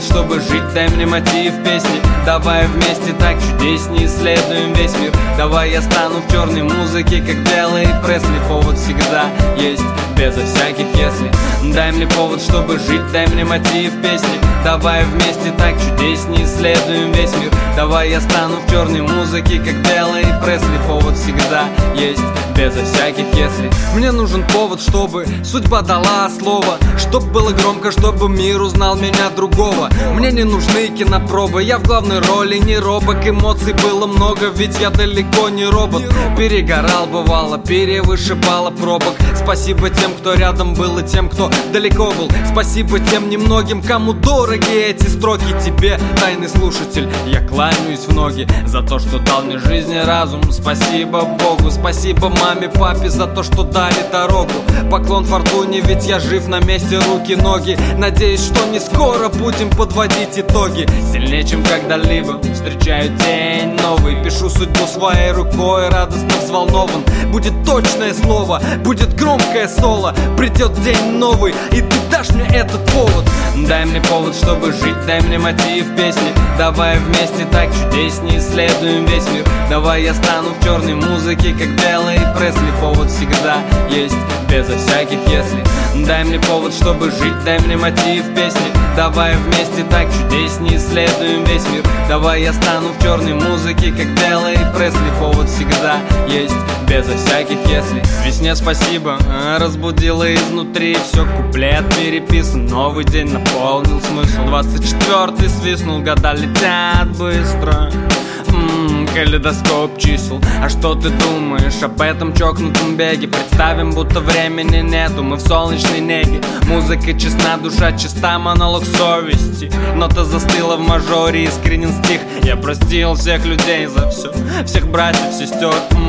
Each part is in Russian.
чтобы жить, дай мне мотив песни. Давай вместе так чудеснее исследуем весь мир. Давай я стану в черной музыке, как Делла и Пресли. Повод всегда есть, безо всяких если. Дай мне повод, чтобы жить, дай мне мотив песни. Давай вместе так чудеснее исследуем весь мир. Давай я стану в черной музыке, как Делла и Пресли. Повод всегда есть, безо всяких если. Мне нужен повод, чтобы судьба дала слово, чтоб было громко, чтобы мир узнал меня другого. Мне не нужны кинопробы, я в главной роли не робок. Эмоций было много, ведь я далеко не робот. Перегорал бывало, перевышибало пробок. Спасибо тем, кто рядом был, и тем, кто далеко был. Спасибо тем немногим, кому дороги эти строки. Тебе, тайный слушатель, я кланяюсь в ноги за то, что дал мне жизнь и разум. Спасибо Богу, спасибо маме, папе за то, что дали дорогу. Поклон фортуне, ведь я жив на месте, руки, ноги. Надеюсь, что не скоро будем подводить итоги. Сильнее, чем когда-либо встречаю день новый. Пишу судьбу своей рукой, радостно взволнован. Будет точное слово, будет громкое соло. Придет день новый, и ты дашь мне этот повод. Дай мне повод, чтобы жить, дай мне мотив песни. Давай вместе так чудеснее исследуем весь мир. Давай я стану в черной музыке, как Делла и Пресли. Повод всегда есть, безо всяких если. Дай мне повод, чтобы жить, дай мне мотив песни. Давай вместе так чудеснее исследуем весь мир. Давай я стану в черной музыке, как Делла и Пресли. Повод всегда есть, безо всяких если. Весне спасибо, разбудила изнутри. Все, куплет переписан, новый день наполнил смысл. 24-й свистнул, года летят быстро. Калейдоскоп чисел. А что ты думаешь об этом чокнутом беге? Представим, будто времени нету, мы в солнечной неге. Музыка честна, душа чиста, монолог совести. Нота застыла в мажоре, искренен стих. Я простил всех людей за все, всех братьев, сестер.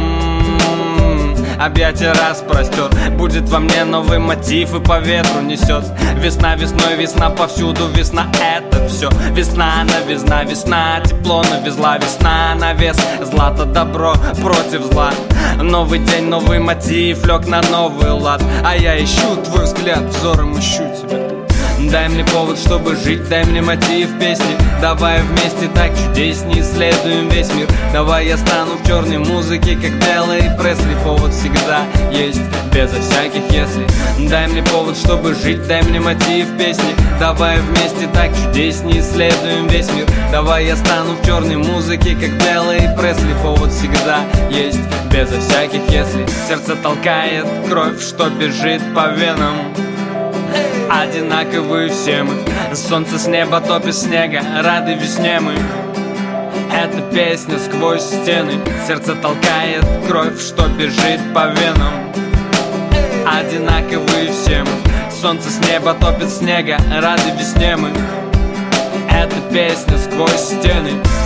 Объятия распростер. Будет во мне новый мотив и по ветру несет. Весна весной, весна повсюду, весна это все. Весна навезна, весна тепло навезла. Весна на вес, злато добро против зла. Новый день, новый мотив, лег на новый лад. А я ищу твой взгляд, взором ищу тебя. Дай мне повод, чтобы жить, дай мне мотив песни. Давай вместе так чудеснее исследуем весь мир. Давай я стану в черной музыке, как Делла и Пресли. Повод всегда есть, безо всяких если. Дай мне повод, чтобы жить, дай мне мотив песни. Давай вместе так чудеснее исследуем весь мир. Давай я стану в черной музыке, как Делла и Пресли. Повод всегда есть, безо всяких если. Сердце толкает кровь, что бежит по венам. Одинаковые все мы, солнце с неба топит снега, рады весне мы. Эта песня сквозь стены, сердце толкает кровь, что бежит по венам. Одинаковые все мы, солнце с неба топит снега, рады весне мы. Эта песня сквозь стены.